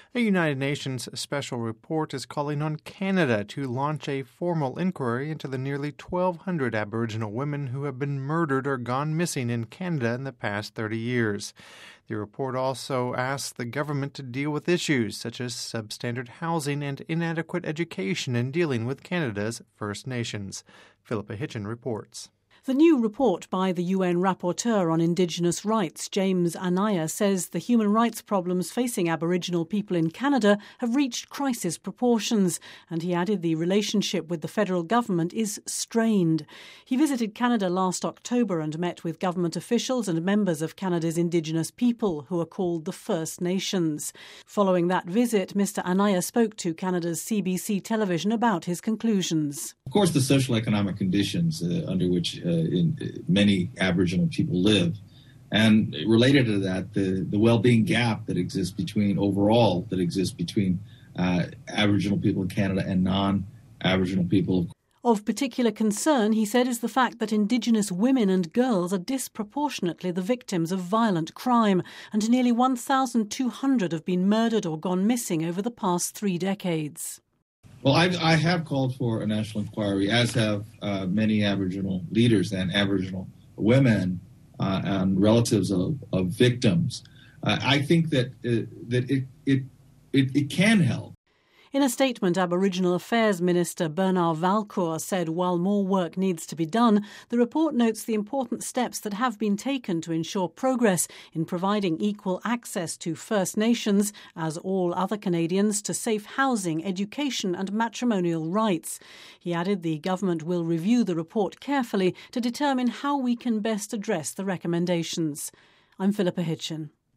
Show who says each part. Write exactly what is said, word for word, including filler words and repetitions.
Speaker 1: A United Nations special report is calling on Canada to launch a formal inquiry into the nearly twelve hundred Aboriginal women who have been murdered or gone missing in Canada in the past thirty years. The report also asks the government to deal with issues such as substandard housing and inadequate education in dealing with Canada's First Nations. Philippa Hitchen reports.
Speaker 2: The new report by the U N Rapporteur on Indigenous Rights, James Anaya, says the human rights problems facing Aboriginal people in Canada have reached crisis proportions, and he added the relationship with the federal government is strained. He visited Canada last October and met with government officials and members of Canada's Indigenous people, who are called the First Nations. Following that visit, Mister Anaya spoke to Canada's C B C television about his conclusions.
Speaker 3: Of course, the social economic conditions uh, under which uh, in, uh, many Aboriginal people live, and related to that, the, the well-being gap that exists between overall that exists between uh, Aboriginal people in Canada and non-Aboriginal people.
Speaker 2: Of particular concern, he said, is the fact that Indigenous women and girls are disproportionately the victims of violent crime, and nearly one thousand two hundred have been murdered or gone missing over the past three decades.
Speaker 3: Well, I, I have called for a national inquiry, as have uh, many Aboriginal leaders and Aboriginal women uh, and relatives of, of victims. Uh, I think that uh, that it, it it it can help.
Speaker 2: In a statement, Aboriginal Affairs Minister Bernard Valcourt said while more work needs to be done, the report notes the important steps that have been taken to ensure progress in providing equal access to First Nations, as all other Canadians, to safe housing, education and matrimonial rights. He added the government will review the report carefully to determine how we can best address the recommendations. I'm Philippa Hitchen.